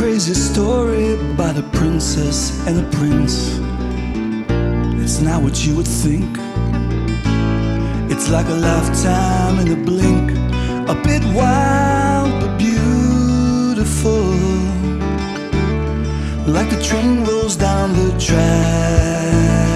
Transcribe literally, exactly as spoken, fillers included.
crazy story about a princess and a prince. It's not what you would think. It's like a lifetime in a blink, a bit wild but beautiful, like the train rolls down the track.